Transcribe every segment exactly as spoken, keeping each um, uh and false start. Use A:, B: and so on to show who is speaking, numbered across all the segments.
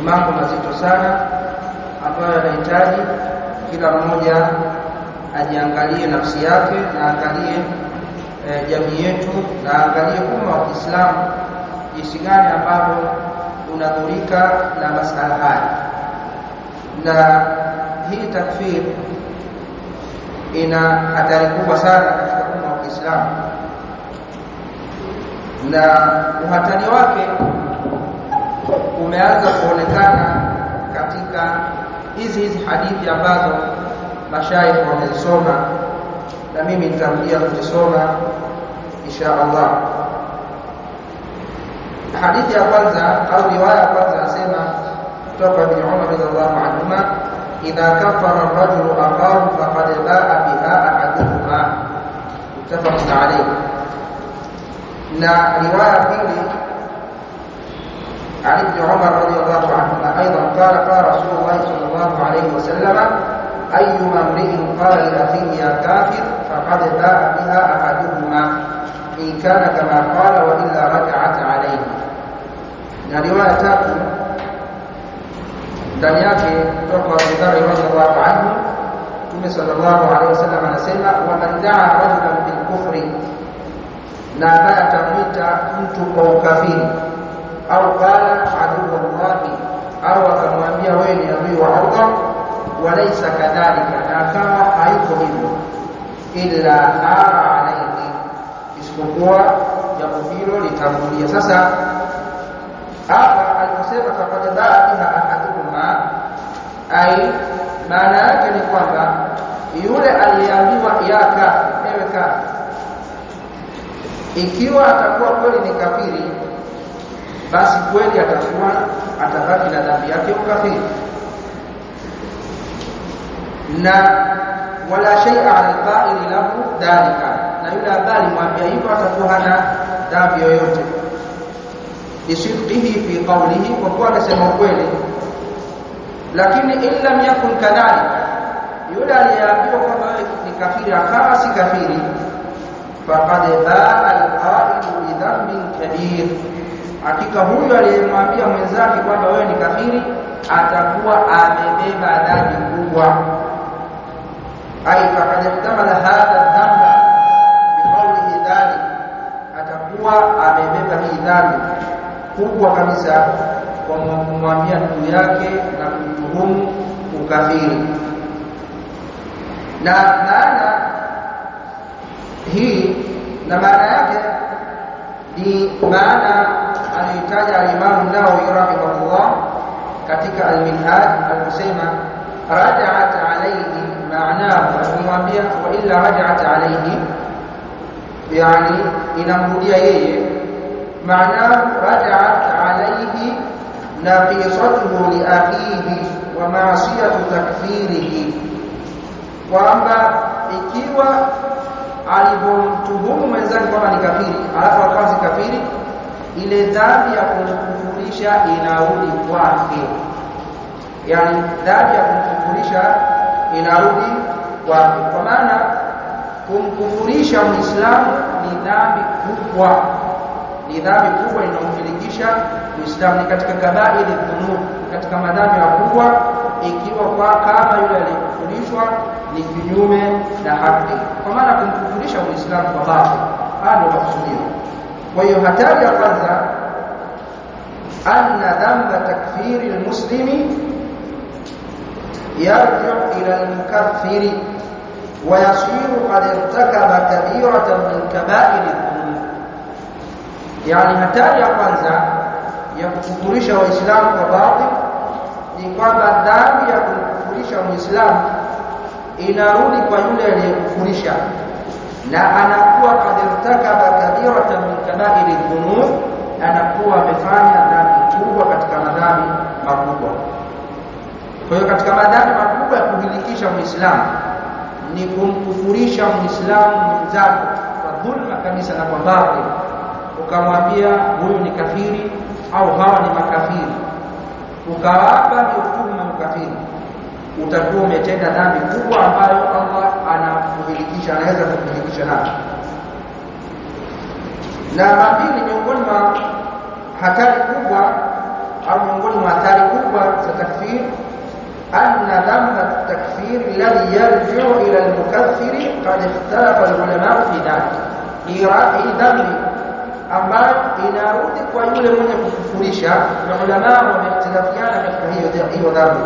A: mambo mazito sana ambayo yanahitaji kila mmoja ajiangalie nafsi yake na angalie e, jamii yetu na angalie umma wa Kiislamu jinsi gani ambavyo unadhurika na masala haya. Na hii takfir ina hatari kubwa sana katika umma wa Kiislamu, na uhatari wake umeanza kuonekana katika hizi hizi hadithi ambazo mashaikh wamezisoma, na mimi nitarudia kuzisoma insha Allah. Hadithi ya kwanza au riwaya ya kwanza nasema kutoka Ibn Umar radhiallahu anhuma, idha kafara ar-rajulu aqahu faqad ba'a biha ahaduhuma, muttafaqun alayh. Na riwaya pili عن ابن عمر رضي الله عنهما أيضا قال قال رسول الله صلى الله عليه وسلم أيما امرئ قال لأخيه يا كافر فقد باء بها أحدهما إن كان كما قال وإلا رجعت عليه. na riwaya tatu ndani yake kutoka Abu Dharr radhiyallahu anhu, Mtume sallallahu alayhi wasallam anasema wa man da'a rajulan bil kufri, na ambaye atamwita mtu kwa ukafiri, au qala adullahi, au akamwambia wewe ni adui wa Allah, walaysa kadhalika, na kama haiko hivyo, illa hara alayhi, isipokuwa jambo hilo litamrudia. Sasa hapa aliposema faqad ba'a biha ahaduhuma, ai maana yake ni kwamba yule aliyeambiwa ya kafir, ewe kafir, ikiwa atakuwa kweli ni kafiri, basi kweli atakuwa atabaki na dhambi yake ukafiri, na wala shay'a 'ala al-qa'il lahu dhalika, na yule ambaye alimwambia hivyo atakuwa hana dhambi yoyote, lisidqihi fi qawlihi, kwa kuwa amesema ukweli. Lakini in lam yakun kadhalika, yule aliyeambiwa kwamba ni kafiri akawa si kafiri, faqad ba'a al-qa'ilu bi dhanbin kabir, hakika huyo aliyemwambia mwenzake kwamba wewe ni kafiri atakuwa amebeba dhambi kubwa. Ai faqad ihtamala hadha dhanba bi qawlihi dhalik, atakuwa amebeba hii dhambi kubwa kabisa kwa kumwambia ndugu yake na kumtuhumu ukafiri. Na maana hii na maana yake ni maana alitaja al-Imam an-Nawawi rahimahullah katika al-Minhaj al-Musema, raja'at alayhi, maanahu kumwambia wa illa raja'at alayhi, yani inamrudia yeye, maanahu raja'at alayhi naqisatuhu li akhihi wa ma'siyatu takfirihi, kwamba ikiwa alipomtuhumu mwenzake kwamba ni kafiri alafu akawa si kafiri, ile dhambi ya kumkufurisha inarudi kwake, yani dhambi ya kumkufurisha inarudi kwake. Kwa maana kumkufurisha Muislamu ni dhambi kubwa, ni dhambi kubwa inayomfilikisha Muislamu, ni katika kabairi dhunub, katika madhambi makubwa, ikiwa kwa kama yule aliyekufurishwa ni kinyume na haki. Kwa maana kumkufurisha Muislamu kwa batil, hadi makusudio. Kwa hiyo hatari ya kwanza, anna dhanba takfiri almuslimi yarji'u ila almukaffiri wa yasiru qad irtakaba kabiratan min kaba'ir adh-dhunub. Yani hatari ya kwanza ya kukufurisha Waislamu kwa batil ni kwamba dhambi ya kukufurisha Muislamu inarudi kwa yule aliyekufurisha, na anakuwa qad irtakaba kabiratan min kaba'ir adh-dhunub, anakuwa amefanya dhambi kubwa katika madhambi makubwa. Kwa hiyo katika madhambi makubwa ya kuhilikisha Muislamu ni kumkufurisha Muislamu mwenzako kwa dhulma kabisa na kwa batil, ukamwambia huyu ni kafiri au hawa ni makafiri, ukawapa hukumu ya ukafiri, utakuwa umetenda dhambi kubwa ambayo Allah anakuhilikisha, anaweza kukuhilikisha nayo. Na mabili miongoni mwa hatari kubwa au miongoni mwa hatari kubwa الذي يرجع إلى المكفر قد اختلف العلماء في ذلك. hii dhambi ambayo inarudi kwa yule mwenye kukufurisha, na ulama wamehitilafiana katika hiyo hiyo dhambi.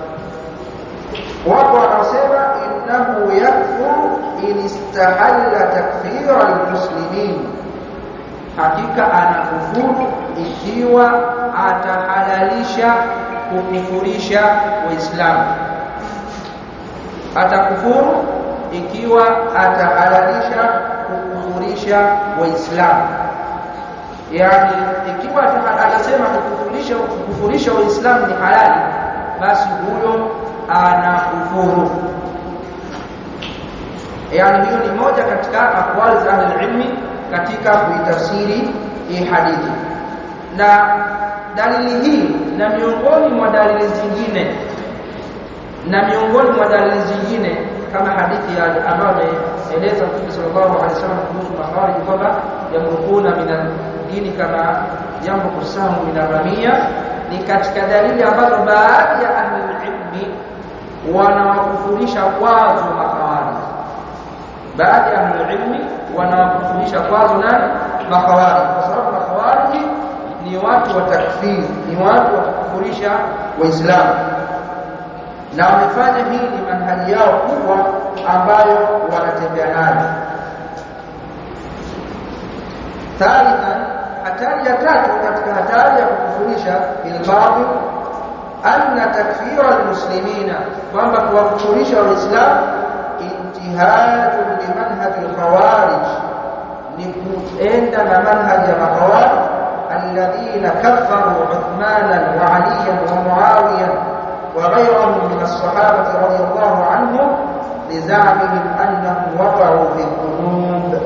A: Wako wanaosema innahu yakfuru in istahalla takfira almuslimin, hakika anakufuru ikiwa atahalalisha kukufurisha Waislamu. Atakufuru ikiwa atahalalisha kukufurisha Waislamu. Yani ikiwa anasema kukufurisha kukufurisha Waislamu ni halali, basi huyo anakufuru. Yani hiyo ni moja katika aqwali za ahli ilmi katika kuitafsiri hii hadithi. Na dalili hii na miongoni mwa dalili zingine na miongoni mwa dalili zingine kama hadithi ya ambayo inaeleza Mtume sallallahu alaihi wasallam kuhusu makhawarij kwamba yamrukuna min dini kama yamruku samu min ramia, ni katika dalili ambazo baadhi ya ahli ilmi wanawakufurisha kwazo makhawarij. Baadhi ya ahli ilmi wanawakufurisha kwazo nani? Makhawarij, kwa sababu makhawarij ni watu wa takfiri, ni watu wa kukufurisha Waislamu, na wamefanya hii ni manhaji yao kubwa ambayo wanatembea nayo. Thalithan, hatari ya tatu katika hatari ya kukufurisha ilbabu, anna takfira almuslimina, kwamba kuwakufurisha Waislamu intihajun limanhaj alkhawarij, ni kuenda na manhaji ya makhawarij alladhina kaffaru Uthmanan wa Aliyan wa Muawiyan وغيرهم من الصحابة رضي الله عنهم لزعمهم أنهم وقعوا في الذنوب.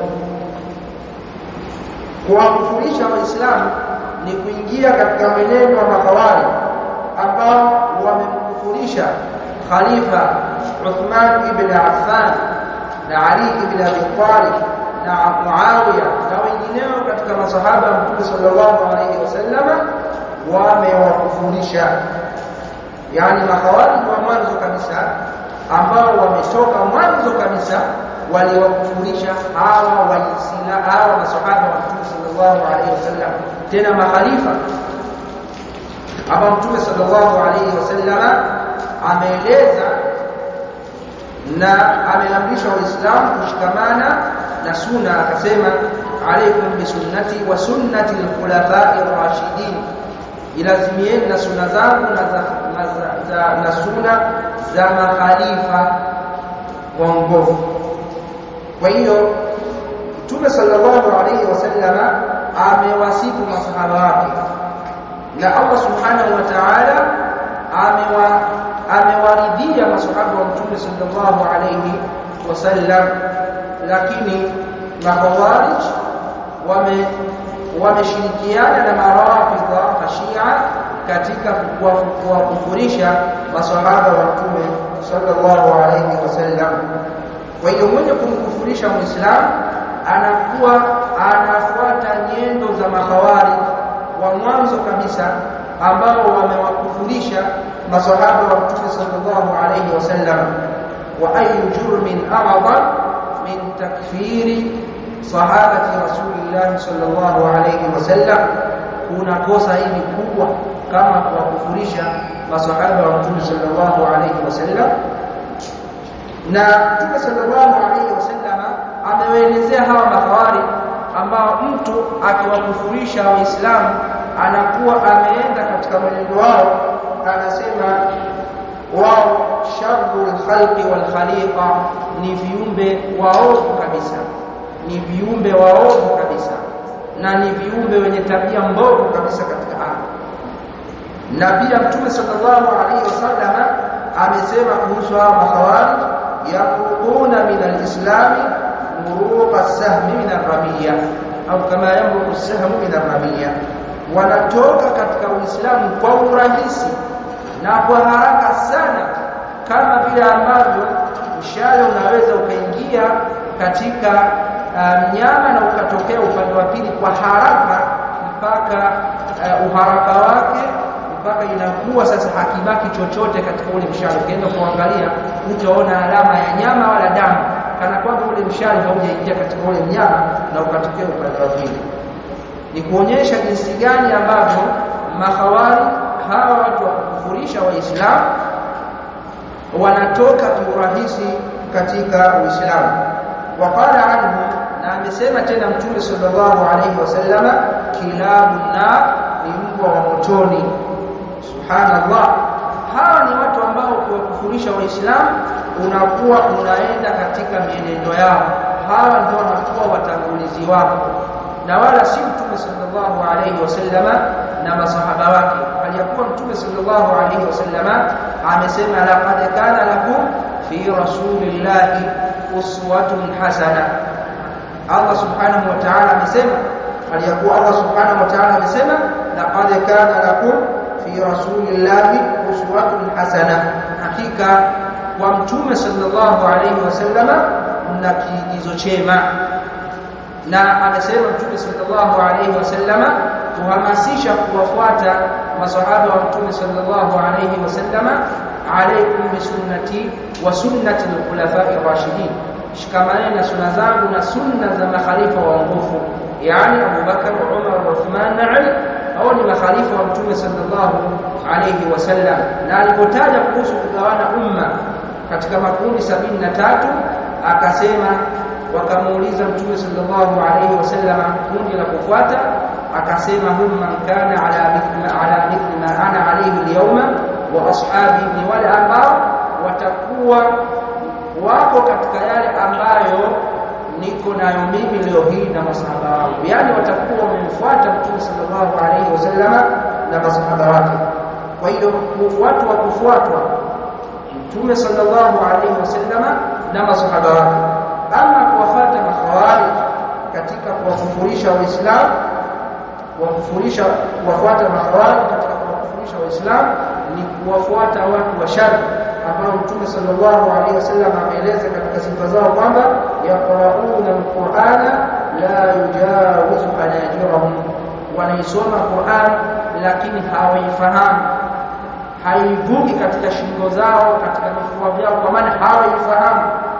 A: kuwakufurisha Waislamu ni kuingia katika mwenendo wa makhawarij ambao wamemkufurisha Khalifa Uthman ibn Affan na Ali ibn Abi Talib na Muawiya na wengineo katika masahaba wa Mtume sallallahu alayhi wasallam, wamewakufurisha. Yani makhawarij wa mwanzo kabisa ambao wametoka mwanzo kabisa waliwakufurisha hawa Waislamu, hawa masahaba wa Mtume sallallahu alaihi wasallam, tena makhalifa ambao Mtume sallallahu alaihi wasallam ameeleza na ameamrisha Waislamu kushikamana na sunna, akasema alaikum bisunnati wa sunnati al-khulafa'i ar-rashidin, ilazimieni na sunna zangu na za za na sunna za makhalifa waongofu. Kwa hiyo Mtume sallallahu alayhi wasallam amewasifu masahaba wake, na Allah subhanahu wa ta'ala amewa amewaridhia masahaba wa Mtume sallallahu alayhi wasallam, lakini makhawarij wame wameshirikiana na marafidha Shia katika kuwakufurisha masahaba wa Mtume sallallahu alayhi wasallam. Kwa hiyo mwenye kumkufurisha Muislamu anakuwa anafuata nyendo za makhawarij wa mwanzo kabisa ambao wamewakufurisha masahaba wa Mtume sallallahu alayhi wasallam. Wa ayu jurmin a'zam min takfiri sahabati rasulillah sallallahu alayhi wasallam, kuna kosa hili kubwa kama kuwakufurisha masahaba wa Mtume sallallahu alayhi wasallam. Na Mtume sallallahu alayhi wasallam amewaelezea hawa makhawarij ambao mtu akiwakufurisha Waislamu anakuwa ameenda katika mwenendo wao, anasema wao sharrul khalqi wal khaliqa, ni viumbe waovu kabisa, ni viumbe waovu kabisa, na ni viumbe wenye tabia mbovu kabisa katika ardhi. Na pia Mtume sallallahu alayhi wasallam amesema kuhusu hao makhawarij, yaquluna min al-islam muruqa as-sahmi min ar-ramiyya, au kama yamruqu as-sahmu min ar-ramiyya, wanatoka katika Uislamu kwa urahisi na kwa haraka sana, kama vile ambavyo mshale unaweza ukaingia katika mnyama uh, na ukatokea upande wa pili kwa haraka mpaka uh, uharaka wake mpaka inakuwa sasa hakibaki chochote katika ule mshale. Ukienda kuangalia utaona alama ya nyama wala damu, kana kwamba ule mshale haujaingia katika ule mnyama na ukatokea upande wa pili. Ni kuonyesha jinsi gani ambavyo mahawari hawa watu wa kukufurisha Waislamu wanatoka kiurahisi katika Uislamu. Waqala anhu, na amesema tena Mtume sallallahu alayhi wasallama, kilabun nar, ni mbwa wa motoni. Subhanallah, hawa ni watu ambao ukiwakufurisha Waislamu unakuwa unaenda katika mienendo yao. Hawa ndio wanakuwa watangulizi wako, na wala si Mtume sallallahu alayhi wasallama na masahaba wake. Aliyakuwa Mtume sallallahu alayhi wasallama amesema, laqad kana lakum fi rasulillahi uswatun hasana. Allah subhanahu wa ta'ala amesema, aliyakuwa Allah subhanahu wa ta'ala amesema, laqad kana lakum fi rasulillahi uswatun hasana, hakika kwa Mtume sallallahu alayhi wasallama mna kiigizo chema. Na amesema Mtume sallallahu alayhi wasallama kuhamasisha kuwafuata masahaba wa Mtume sallallahu alayhi wasallama, alaykum bi sunnati wa sunnati al-khulafa'i ar-rashidin, shikamaneni na sunna zangu na sunna za makhalifa waongofu, yani Abu Bakar, Umar, Uthman na Ali. Hao ni makhalifa wa Mtume sallallahu alayhi wasallam. Na alipotaja kuhusu kugawana umma katika makundi sabini na tatu akasema, wakamuuliza Mtume sallallahu alayhi wasallam kundi la kufuata, akasema hum man kana ala mithli ala mithli ma ana alayhi al-yawma wa ashabi, ni wale ambao watakuwa wako katika yale ambayo niko nayo mimi leo hii na masahaba wangu, yani watakuwa wamemfuata Mtume sallallahu alayhi wasallam na masahaba wake. Kwa hiyo watu wa kufuatwa Mtume sallallahu alayhi wasallam na masahaba wake. Ama kuwafuata makhawari katika kuwakufurisha Waislamu, kuwakufurisha kuwafuata makhawari katika kuwakufurisha Waislamu ni kuwafuata watu wa shari ambao Mtume sallallahu alayhi wasallam ameeleza katika sifa zao kwamba yaqra'una al-Qur'ana la yujawizu hanajirahum, wanaisoma Qur'an lakini hawaifahamu, haivuki katika shingo zao, katika vifua vyao, kwa maana hawaifahamu.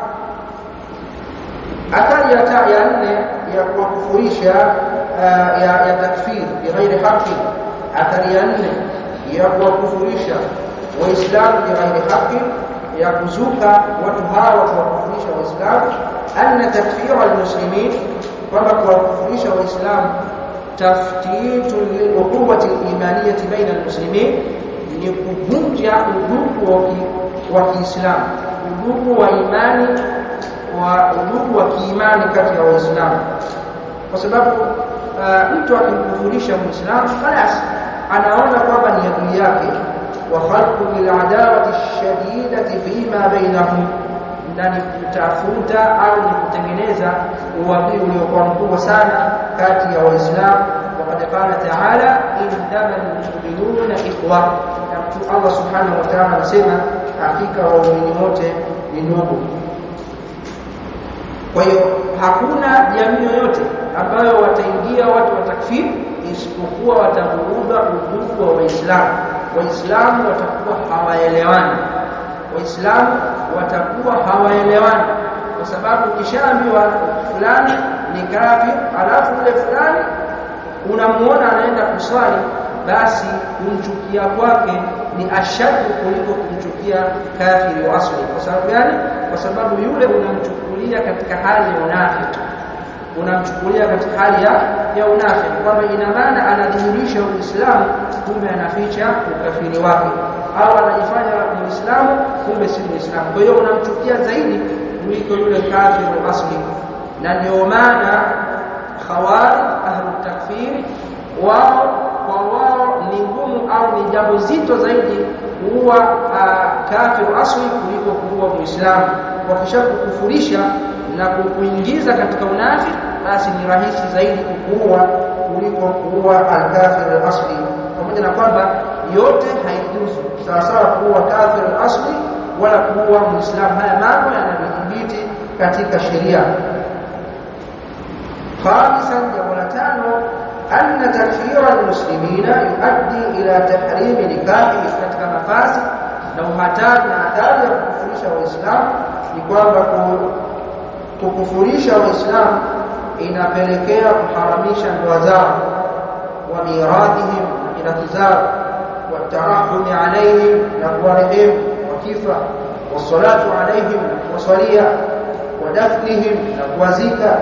A: Athari ya ya nne ya kuwakufurisha uh, ya, ya takfir bighairi haqi, athari ya nne ya kuwakufurisha Waislamu bighairi haqi, ya kuzuka watu hawa kuwakufurisha Waislamu, anna takfira almuslimin, kwamba kuwakufurisha Waislamu taftitu lilukhuwati alimaniyati baina almuslimin, ni kuvunja udugu wa Kiislamu, udugu wa imani wa udugu wa kiimani kati ya Waislamu. Kwa sababu uh, mtu akimkufurisha Muislamu خلاص anaona kwamba ni adui yake, wa khalqu bil adawati shadidati fima bainahum, na ni kutafuta au ni kutengeneza uadui uliokuwa mkubwa sana kati ya Waislamu. Waqad qala ta'ala, innamal mu'minuna ikhwa, na Allah subhanahu wa ta'ala anasema hakika waumini wote ni ndugu. Kwa hiyo hakuna jamii yoyote ambayo wataingia watu wa takfir isipokuwa watavuruga udugu wa Waislamu. Waislamu watakuwa hawaelewani, Waislamu watakuwa hawaelewani, kwa sababu ukishaambiwa fulani ni kafir, alafu ule fulani unamuona anaenda kuswali, basi kumchukia kwake ni ashadu kuliko kumchukia kafiri wa asli. Kwa sababu gani? Kwa sababu yule unamchukulia katika hali ya unafiki, unamchukulia katika hali ya ya unafiki, kwamba ina maana anadhihirisha Uislamu kumbe anaficha ukafiri wake, au anajifanya Muislamu kumbe si Muislamu. Kwa hiyo unamchukia zaidi kuliko yule kafiri wa asli. Na ndio maana khawari ahlu takfir wao kwa wao ni ngumu au ni jambo zito zaidi kuua uh, kafir asli kuliko kuua Muislamu. Wakishakukufurisha na kukuingiza katika unafiki, basi ni rahisi zaidi kukuua kuliko kuua al-kafir al-asli, pamoja na kwamba yote haijuzu sawa sawa kuua kafir al-asli wala kuua Muislamu. Haya mambo yanadhibiti katika sheria. Khamisan, jambo la tano, anna takfira almuslimina yuaddi ila tahrim nikahi, katika nafasi na uhatari na hatari ya kukufurisha waislamu ni kwamba kukufurisha waislamu inapelekea kuharamisha ndoa zao wa mirathihim, na mirathi zao, wa tarahumi alaihim, na kuwarehemu wakifa, wa salatu alaihim, na kuwasalia, wa dafnihim, na kuwazika,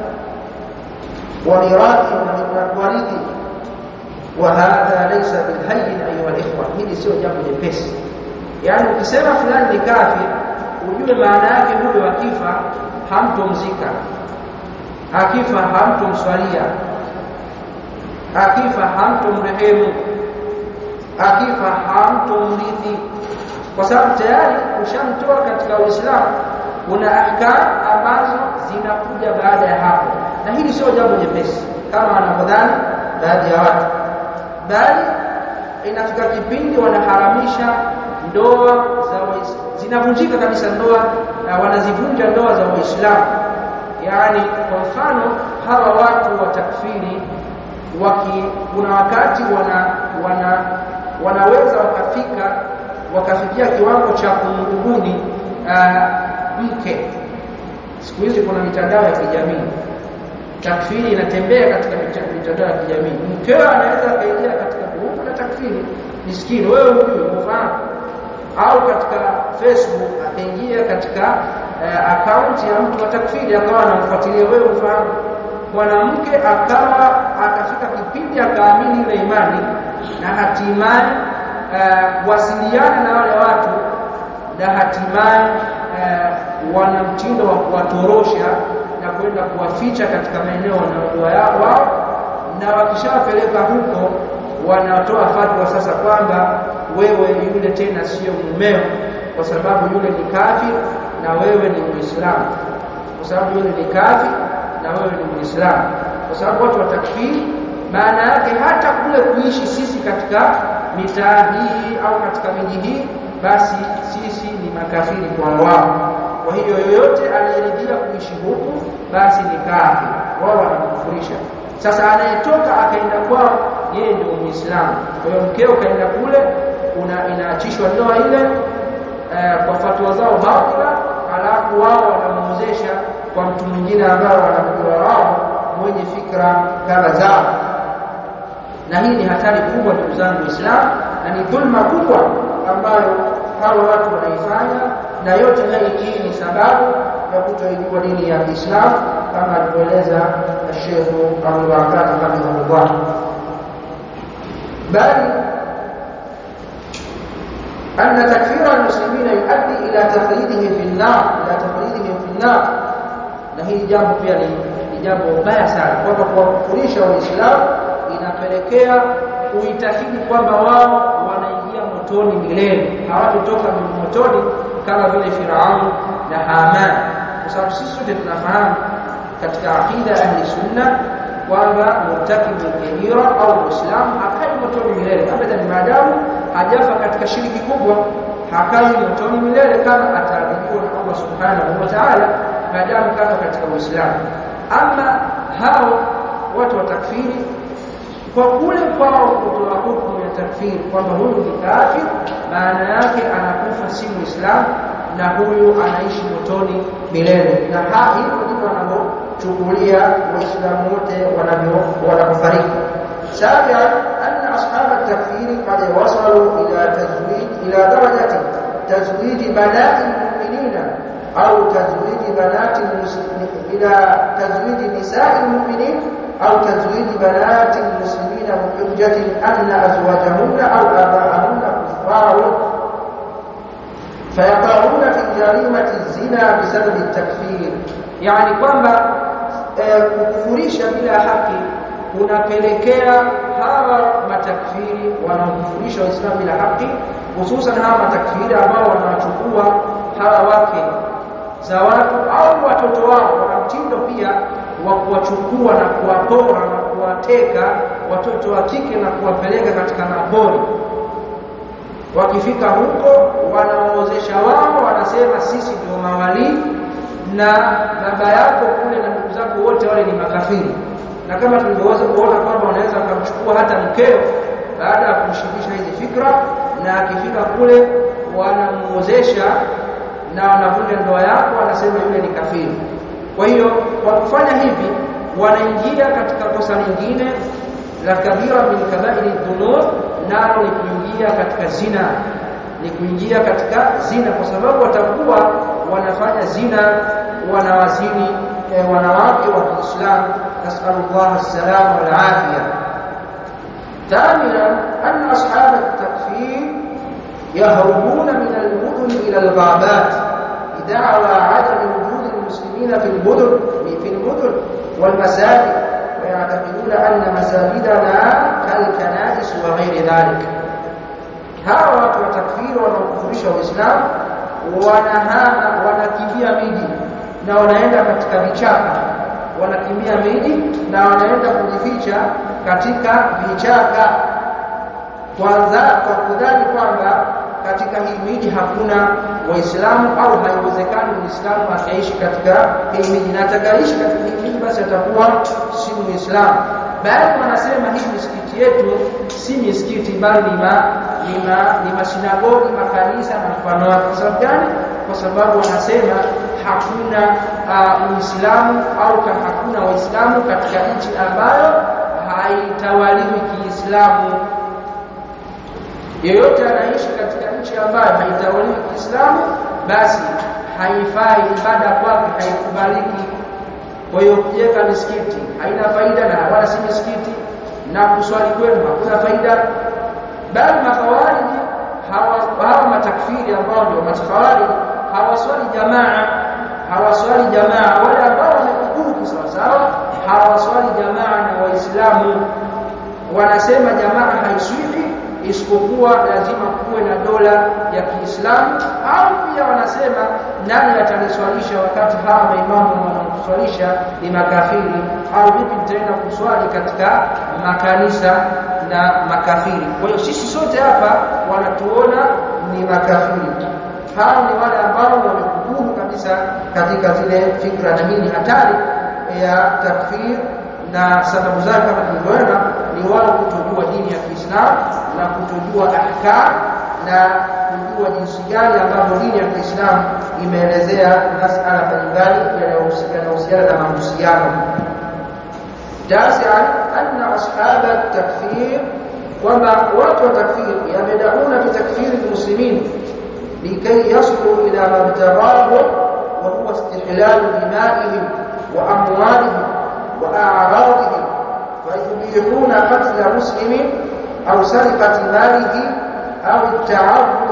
A: wa mirathihim, na kuwarithi. Wa hadha laysa bilhayyin ayuha alikhwa, hili sio jambo jepesi. Yani ukisema fulani ni kafir, ujue maana yake huyo akifa hamtomzika, akifa hamtomswalia, akifa hamtomrehemu, akifa hamtomrithi, kwa sababu tayari ushamtoa katika Uislamu. Kuna ahkam ambazo zinakuja baada ya hapo, na hili sio jambo jepesi kama wanavyodhani baadhi ya watu, bali inafika kipindi wanaharamisha ndoa za Waislamu, zinavunjika kabisa ndoa, na wanazivunja ndoa za Waislamu. Yani kwa mfano hawa watu wa takfiri waki kuna wakati wana, wana wanaweza wakafika wakafikia kiwango cha kumrubuni uh, mke. Siku hizi kuna mitandao ya kijamii, takfiri inatembea katika mitandao ya kijamii. Mkeo anaweza kaingia katika grupu la takfiri, miskini wewe hujui, ufahamu, au katika Facebook akaingia katika uh, account ya mtu wa takfiri akawa anamfuatilia, wewe ufahamu. Mwanamke akawa akafika kipindi akaamini ile imani, na hatimaye uh, wasiliana na wale watu, na hatimaye uh, wana mtindo wa kuwatorosha na kwenda kuwaficha katika maeneo wanaodoa yao wao, na wakishawapeleka huko wanatoa fatwa sasa kwamba wewe yule tena sio mumeo, kwa sababu yule ni kafir na wewe ni Muislamu, kwa sababu yule ni kafir na wewe ni Muislamu. Kwa sababu watu wa takfiri maana yake hata kule kuishi sisi katika mitaa hii au katika miji hii, basi sisi ni makafiri kwa wao. Kwa hiyo yoyote anayeridhia kuishi huku basi ni kafir, wao wanakufurisha. Sasa anayetoka akaenda kwao, yeye ndio Muislamu. Kwa hiyo mkeo kaenda kule, una inaachishwa ndoa ile uh, kwa fatwa zao batila, alafu wao wanamuozesha kwa mtu mwingine ambaye wanamjua wao mwenye fikra kama zao. Na hii ni hatari kubwa ndugu zangu Waislamu, na ni dhulma kubwa ambayo hawa watu wanaifanya, na yote hii ni sababu ya kutoijua dini ya Kiislamu kama alivyoeleza Sheikh Abdul Barakati rahimahullah. Bali anna takfira almuslimina yuaddi ila takhlidihim fi an-nar, ila takhlidihim fi an-nar. Na hili jambo pia ni, ni jambo baya sana, kwamba kuwakufurisha Waislamu inapelekea uitakidi kwamba wao wanaingia motoni milele, hawatotoka motoni kama vile Firaun na Haman. Kwa sababu sisi sote tunafahamu katika akida ahli sunna kwamba murtakibu kabira au Muislamu hakai motoni milele abadan, maadamu hajafa katika shiriki kubwa, hakai motoni milele kama ataadhibiwa na Allah subhanahu wa ta'ala, maadamu kama katika Uislamu. Ama hao watu wa takfiri, kwa kule kwao kutoa hukumu ya takfiri kwamba huyu ni kafir, maana yake anakufa si Muislamu na huyu anaishi motoni milele. Na hivyo ndivyo wanavyochukulia Waislamu wote wanavyo wanapofariki. Sabia anna ashab at-takfiri qad wasalu ila tazwij ila darajati tazwij banati al-mu'minina au tazwij banati al-muslimin ila tazwij nisa'i al-mu'minin au tazwij banati al-muslimina bihujjati anna azwajahunna au aba'ahunna kuffar fayaqauna fi jarimati zina bisababi at-takfir. Yani kwamba kukufurisha bila haki kunapelekea hawa matakfiri wanaokufurisha Waislamu bila haki, hususan hawa matakfiri ambao wanawachukua hawa wake za watu au watoto wao, wana mtindo pia wa kuwachukua na kuwapora na kuwateka watoto wa kike na kuwapeleka katika mapori. Wakifika huko wanaozesha wao, wanasema sisi ndio mawali na baba yako kule na ndugu zako wote wale ni makafiri. na kama tulivyoweza kuona kwamba wanaweza kumchukua hata mkeo baada ya kumshirikisha hizi fikra, na akifika kule wanamuozesha na wanavunja ndoa yako, wanasema yule ni kafiri. Kwa hiyo kwa kufanya hivi wanaingia katika kosa lingine la kabira min kabairi dhunub, nalo ni kuingia katika zina, ni kuingia katika zina, kwa sababu watakuwa wanafanya zina, wanawazini eh, wanawake wa Kiislamu. Nasallallahu as-salama wal afia. ثانيا أن أصحاب التكفير يهربون من المدن إلى الغابات بدعوى عدم وجود المسلمين في المدن في المدن والمساجد، ويعتقدون أن مساجدنا كالكنائس وغير ذلك. hawa watu wa takfiri wanaokufurisha Uislamu wanahama, wanakimbia miji na wanaenda katika vichaka, wanakimbia miji na wanaenda kujificha katika vichaka, kwanza kwa kudhani kwamba katika hii miji hakuna Waislamu au haiwezekani Muislamu akaishi katika hii miji, na atakaishi katika hii miji basi atakuwa si Muislamu. Bali wanasema hii misikiti yetu si misikiti bali ni ma, ni, ma, ni masinagogi, makanisa na mfano wake. Kwa sababu gani? Kwa sababu wanasema hakuna uh, Uislamu au kama hakuna Waislamu katika nchi ambayo haitawaliwi Kiislamu. Yeyote anaishi katika nchi ambayo haitawaliwi Kiislamu basi haifai, ibada kwake haikubaliki. Kwa hiyo kujenga misikiti haina faida na wala si misikiti, na kuswali kwenu hakuna faida. Bali mafawariji hawa, hawa matakfiri ambao ndio mafawariji hawaswali jamaa, hawaswali jamaa. Wale ambao wamekufuru sawa sawa hawaswali jamaa na Waislamu. Wanasema jamaa haiswihi isipokuwa lazima kuwe na dola ya Kiislamu, au pia wanasema nani ataniswalisha wakati hawa maimamu wanaoswalisha ni makafiri, au vipi nitaenda kuswali katika makanisa na makafiri. Kwa hiyo sisi sote hapa wanatuona ni makafiri. Hao ni wale ambao wamekufuru kabisa katika zile fikra, na hii ni hatari ya takfir, na sababu zake kama tulivyoona ni wao kutojua dini ya Kiislamu na kutojua ahkam na kujua jinsi gani ambavyo dini ya Kiislamu imeelezea masala mbalimbali yanayohusiana na mahusiano. Tasian anna ashab at-takfir, kwamba watu wa takfir yamedauna bitakfiri almuslimin likay yasulu ila mabtaghahu wa huwa istihlal dimaihim wa amwalihim wa a'radihim, فيبيحون قتل مسلم أو سرقة ماله أو التعرض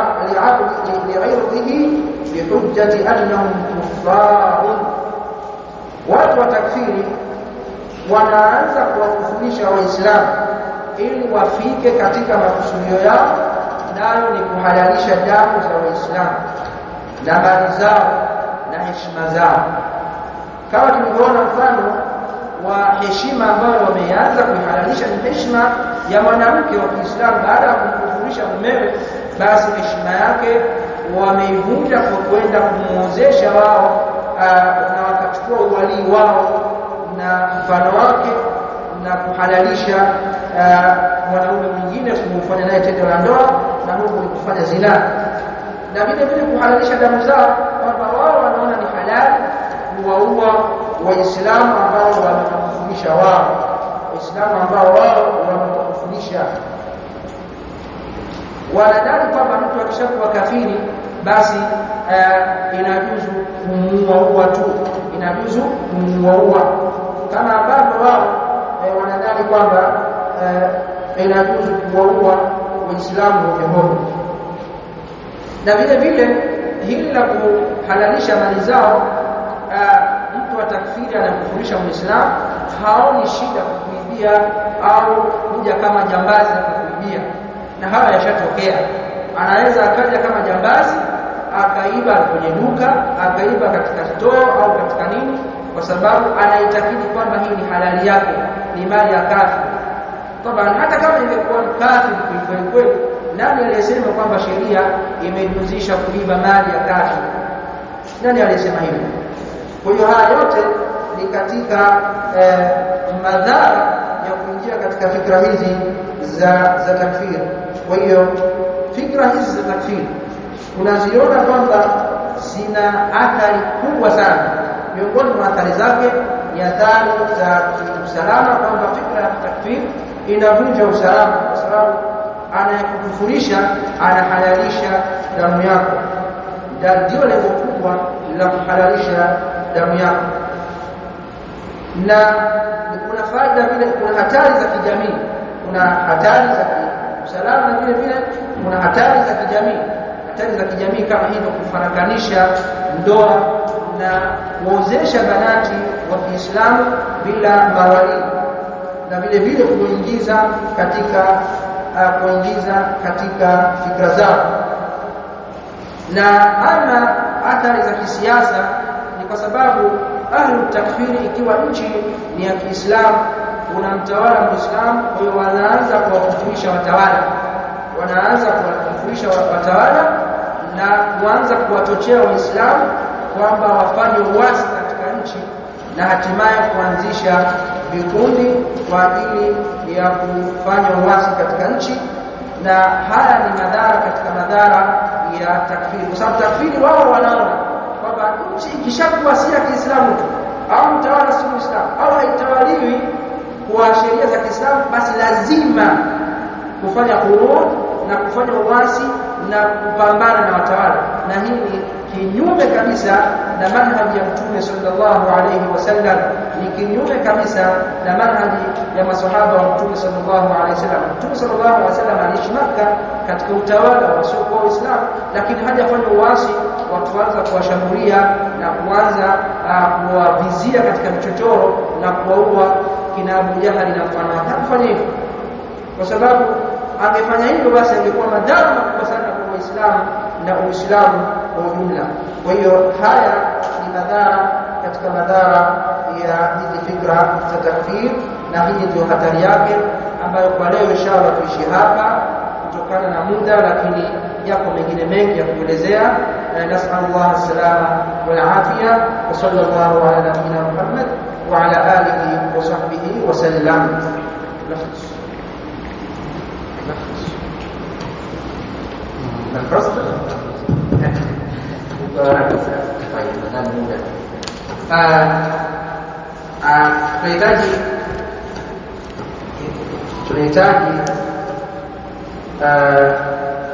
A: لعرضه بحجة أنهم كفار. watu wa takfiri wanaanza kuwakufurisha Waislamu ili wafike katika makusudio yao, nayo ni kuhalalisha damu za Waislamu na mali zao na heshima zao. Kama tulivyoona mfano wa heshima ambayo wameanza kuihalalisha ni heshima ya mwanamke wa Kiislamu baada ya kumkufurisha mumewe, basi heshima yake wameivunja kwa kwenda kumuozesha wao, na wakachukua uwalii wao na mfano wake na kuhalalisha mwanaume mwingine kumfanya naye tendo la ndoa, na huko ni kufanya zina, na vile vile kuhalalisha damu zao, kwamba wao wanaona ni halali kuwaua Waislamu ambao wamekufurisha wao, Waislamu ambao wao wamekufurisha. Wanadai kwamba mtu akishakuwa kafiri basi uh, inajuzu kumuua tu, inajuzu kumuua, kama ambavyo wao eh, wanadai kwamba uh, inajuzu kuwaua Waislamu wote wote. Na vile vile hili la kuhalalisha mali zao, uh, mtu wa takfiri anakufurisha Muislamu haoni shida kukuibia au kuja kama jambazi kukuibia, na haya yashatokea. Anaweza akaja kama jambazi akaiba kwenye duka, akaiba katika store au katika nini, kwa sababu anaitakidi kwamba hii ni halali yake, ni mali ya kafiri. Kwa hata kama ingekuwa kafiri kweli kweli, nani aliyesema kwamba sheria imejuzisha kuiba mali ya kafiri? Nani aliyesema hivyo? Kwa hiyo haya yote ni ni katika eh, madhara ya kuingia katika fikra hizi za za takfir. Kwa hiyo fikra hizi za takfir unaziona kwamba zina athari kubwa sana. Miongoni mwa athari zake ni athari za usalama, kwamba fikra ya takfir inavunja usalama, kwa sababu anayekukufurisha anahalalisha damu yako. Ndio lengo kubwa la kuhalalisha damu yako. Na kuna faida vile, kuna hatari za kijamii, kuna hatari za usalama, na vile vile kuna hatari za kijamii. Hatari za kijamii kama hivyo kufarakanisha ndoa na kuozesha banati wa Kiislamu bila mawali, na vile vile kuingiza katika uh, kuingiza katika fikra zao. Na ama athari za kisiasa ni kwa sababu ahlu takfiri, ikiwa nchi ni ya Kiislamu, kuna mtawala Muislamu, kwa hiyo wanaanza kuwakufurisha watawala, wanaanza kuwakufurisha watawala na kuanza kuwachochea Waislamu kwamba wafanye uasi katika nchi, na hatimaye kuanzisha vikundi kwa ajili ya kufanya uasi katika nchi. Na haya ni madhara katika madhara ya takfiri, kwa sababu takfiri wao wanaona kwamba nchi ikishakuwa si ya Kiislamu tu, au mtawala si Muislamu, au haitawaliwi kwa sheria za Kiislamu, basi lazima kufanya hurud na kufanya uasi na kupambana na watawala. Na hii ni kinyume kabisa na manhaji ya Mtume sallallahu alayhi wasallam, ni kinyume kabisa na manhaji ya masahaba wa Mtume sallallahu alayhi wasallam. Mtume sallallahu alayhi wasallam aliishi Makka katika utawala wa wasiokuwa Waislamu, lakini hajafanya uasi wa kuanza kuwashambulia na kuanza uh, kuwavizia katika vichochoro na kuwaua kina Abu Jahali na mfano wake. Hakufanya hivyo, kwa sababu angefanya hivyo basi angekuwa madhara makubwa sana kwa Waislamu na Uislamu kwa ujumla. Kwa hiyo haya ni madhara katika madhara ya hizi fikra za takfir, na hii ndio hatari yake, ambayo kwa leo inshallah tuishi hapa kutokana na muda, lakini yako mengine mengi ya kuelezea. Nasallallahu as-salama wal afia, wa sallallahu ala nabiyyina Muhammad wa ala alihi wa sahbihi wa sallam. Nafs nafs nafs tunahitaji tunahitaji